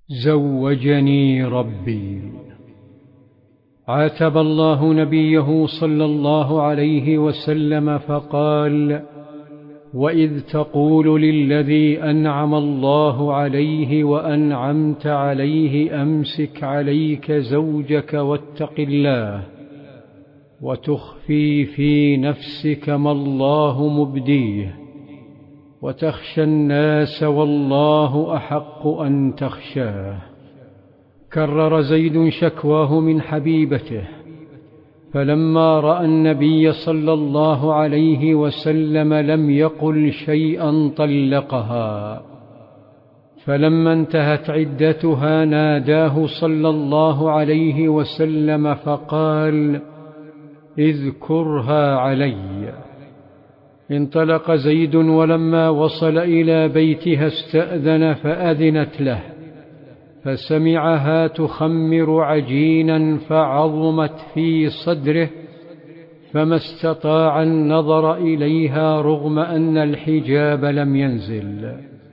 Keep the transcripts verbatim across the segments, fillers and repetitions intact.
زوجني ربي. عاتب الله نبيه صلى الله عليه وسلم فقال: وإذ تقول للذي أنعم الله عليه وأنعمت عليه أمسك عليك زوجك واتق الله، وتخفي في نفسك ما الله مبديه، وتخشى الناس والله أحق أن تخشاه. كرر زيد شكواه من حبيبته، فلما رأى النبي صلى الله عليه وسلم لم يقل شيئا طلقها، فلما انتهت عدتها ناداه صلى الله عليه وسلم فقال: اذكرها علي. انطلق زيد، ولما وصل إلى بيتها استأذن فأذنت له، فسمعها تخمر عجينا فعظمت في صدره، فما استطاع النظر إليها رغم أن الحجاب لم ينزل.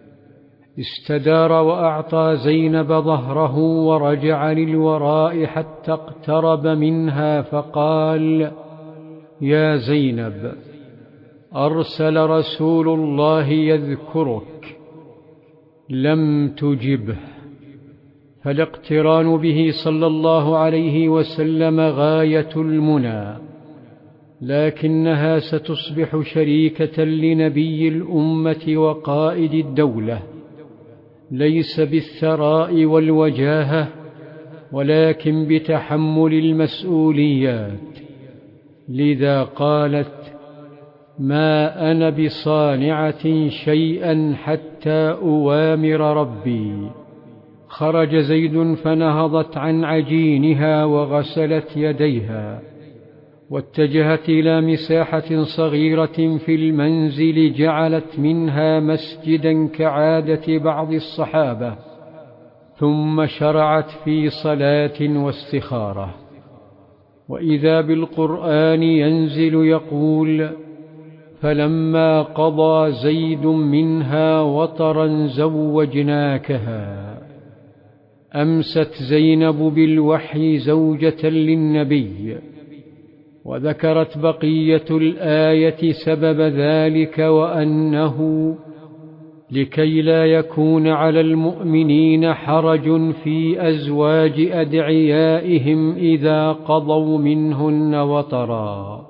استدار وأعطى زينب ظهره ورجع للوراء حتى اقترب منها فقال: يا زينب، أرسل رسول الله يذكرك، لم تجبه. فالاقتران به صلى الله عليه وسلم غاية المنى، لكنها ستصبح شريكة لنبي الأمة وقائد الدولة، ليس بالثراء والوجاهة، ولكن بتحمل المسؤوليات. لذا قالت: ما أنا بصانعة شيئا حتى أوامر ربي. خرج زيد فنهضت عن عجينها وغسلت يديها، واتجهت إلى مساحة صغيرة في المنزل جعلت منها مسجدا كعادة بعض الصحابة، ثم شرعت في صلاة واستخارة. وإذا بالقرآن ينزل يقول: فلما قضى زيد منها وطرا زوجناكها. أمست زينب بالوحي زوجة للنبي. وذكرت بقية الآية سبب ذلك، وأنه لكي لا يكون على المؤمنين حرج في أزواج أدعيائهم إذا قضوا منهن وطرا،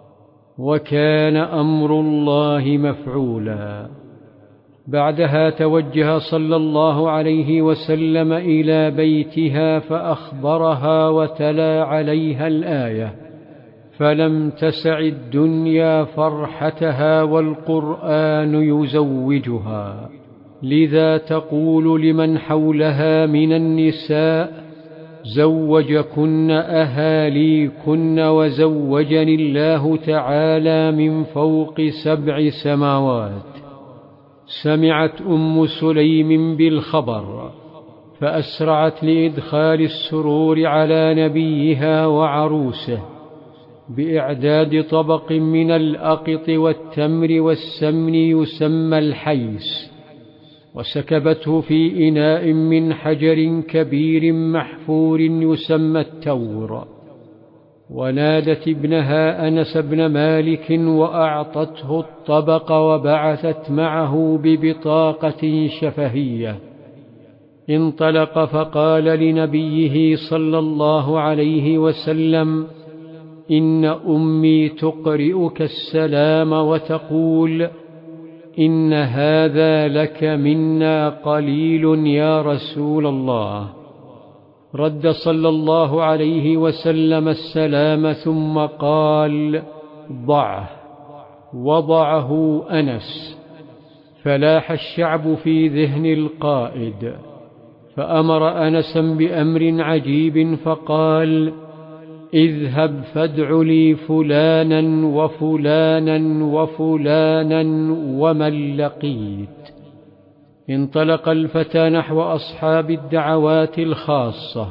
وكان أمر الله مفعولا. بعدها توجه صلى الله عليه وسلم إلى بيتها فأخبرها وتلا عليها الآية، فلم تسع الدنيا فرحتها والقرآن يزوجها. لذا تقول لمن حولها من النساء: زوجكن أهاليكن وزوجني الله تعالى من فوق سبع سماوات. سمعت أم سليم بالخبر فأسرعت لإدخال السرور على نبيها وعروسه بإعداد طبق من الأقط والتمر والسمن يسمى الحيس، وسكبته في إناء من حجر كبير محفور يسمى التور، ونادت ابنها أنس بن مالك وأعطته الطبق، وبعثت معه ببطاقة شفهية. انطلق فقال لنبيه صلى الله عليه وسلم: إن أمي تقرئك السلام وتقول: إن هذا لك منا قليل يا رسول الله. رد صلى الله عليه وسلم السلام ثم قال: ضعه. وضعه أنس. فلاح الشعب في ذهن القائد، فأمر أنسا بأمر عجيب فقال: اذهب فادع لي فلانا وفلانا وفلانا ومن لقيت. انطلق الفتى نحو أصحاب الدعوات الخاصة،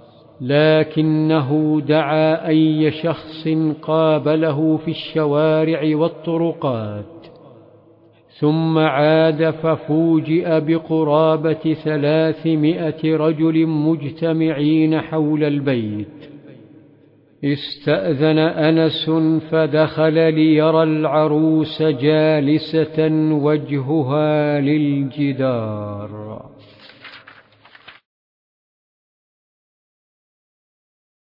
لكنه دعا أي شخص قابله في الشوارع والطرقات، ثم عاد ففوجئ بقرابة ثلاثمائة رجل مجتمعين حول البيت. استأذن أنس فدخل ليرى العروس جالسة وجهها للجدار.